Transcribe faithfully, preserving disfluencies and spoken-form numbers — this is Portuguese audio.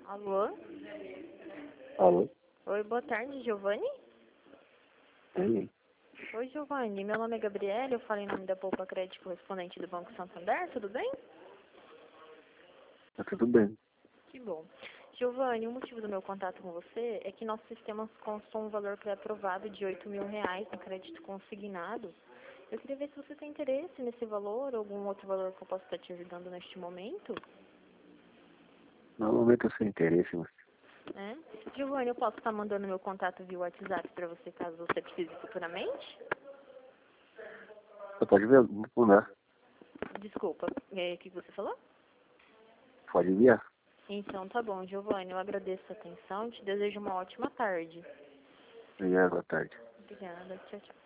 Alô? Alô? Oi, boa tarde, Giovanni? Sim. Oi, Giovanni. Meu nome é Gabriela, eu falo em nome da Poupa Crédito correspondente do Banco Santander, tudo bem? Tá tudo bem. Que bom. Giovanni, o motivo do meu contato com você é que nosso sistema constou um valor pré-aprovado de oito mil reais no crédito consignado. Eu queria ver se você tem interesse nesse valor ou algum outro valor que eu possa estar te ajudando neste momento. No momento eu sem interesse, mas Né? Giovanni, eu posso estar mandando meu contato via WhatsApp para você caso você precise futuramente? você pode ver, mudar. Desculpa, é, o que você falou? Pode enviar. Então tá bom, Giovanni, eu agradeço a atenção e te desejo uma ótima tarde. Obrigado, boa tarde. Obrigada, tchau, tchau.